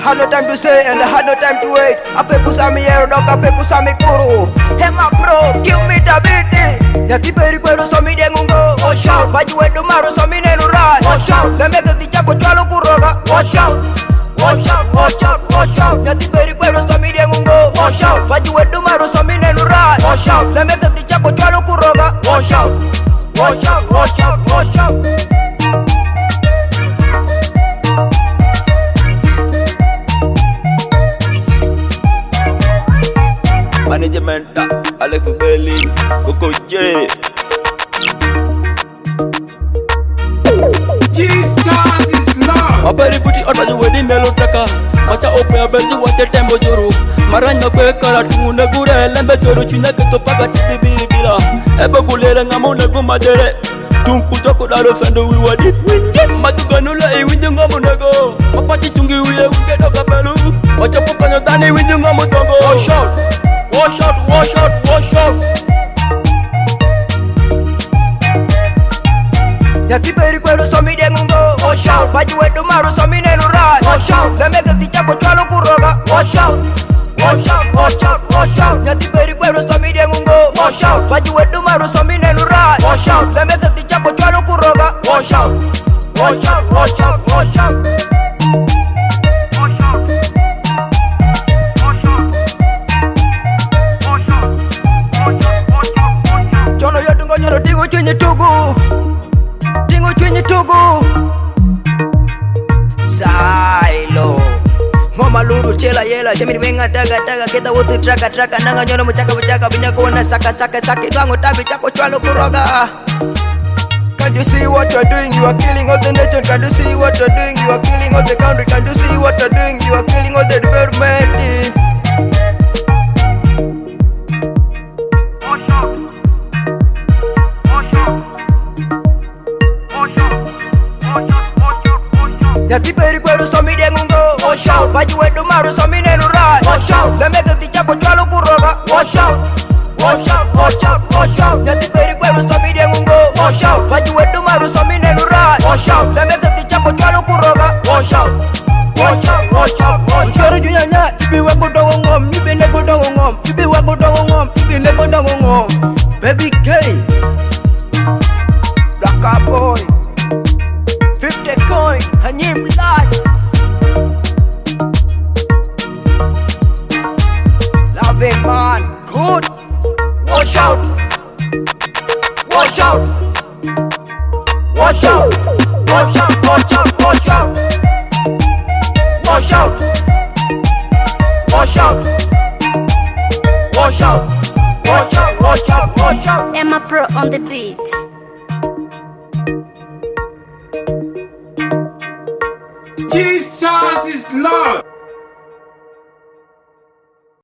had no time to say and I had no time to wait. Apepu sami yero dog, apepu sami kuru. Hema pro, give me the beat. Yati peri kwero so mi dengungo. Watch out, baju wedu maru so mi nenu right. Watch out, lemege tichako chalo kuroga. Watch out, watch out, watch out, watch out. Yati peri kwero so mi dengungo. Watch out, baju wedu maru so mi nenu right. Watch out, lemege tichako chalo kuroga. Watch out, watch out, watch out, watch out. Management Alex Belly, Coco J. Jesus is love. Abari buti otanyu weni melo traka. Macha ope abenji wache tembo juru. Maranya kwe kala tungune gure lembe juru china keto paka chiti biribira. Ebe gulere ngamune gumadere. Tunku toko dalo sandu wiwadi. Machuganula iwinji ngamunego. Mapachi chungi uye uke doka pelu. Macha pukanyo tani iwinji ngamutongo. Wash out, wash out, wash out, wash out. Yati peri kwero so mi dengungo. Watch out, baju wedu maru so mi nenu right. Watch out, lemege tichako chalo kuroga. Watch out, watch out, watch out, watch out. Yati peri kwero so mi dengungo. Watch out, baju wedu maru so mi nenu right. Watch out, lemege tichako chalo kuroga. Watch out, watch out, watch out, watch out. Chono yotu ngonyoro tingu chwenye tugu. Tingu chwenye tugu. Silo Ngoma luru chela yela Jamini wenga taga taga Keta wotu traka traka Nanga nyono mchaka mchaka Binyako wana saka saka saka Twango tabi chako chwalo kuroga. Can't you see what you're doing? You are killing all the nation. Can't you see what you're doing? You are killing all the country. Can't you see what you're doing? You are killing all the development. Yati peri kwero so mi dengungo. Watch out, baju wedu maru so mi nenu right. Watch out, lemege tichako chwalo kuroga. Watch out, watch out, watch out, watch out. Yati peri kwero so mi dengungo. Watch out, baju wedu maru so mi nenu right. Watch out, lemege tichako chwalo kuroga. Watch out, watch out, watch out, watch out. Kero junyanya, ibi wako dogo ngom, ibi nego dogo ngom, ibi wako dogo ngom, ibi nego dogo ngom. Baby K, Black Boy, 50 coin, hanyim life. Loving man, good. Watch out, watch out, watch out, watch out, watch out, watch out, watch out, watch out, watch out, watch out, watch out, watch out. Emma Pro on the beat. Jesus is love.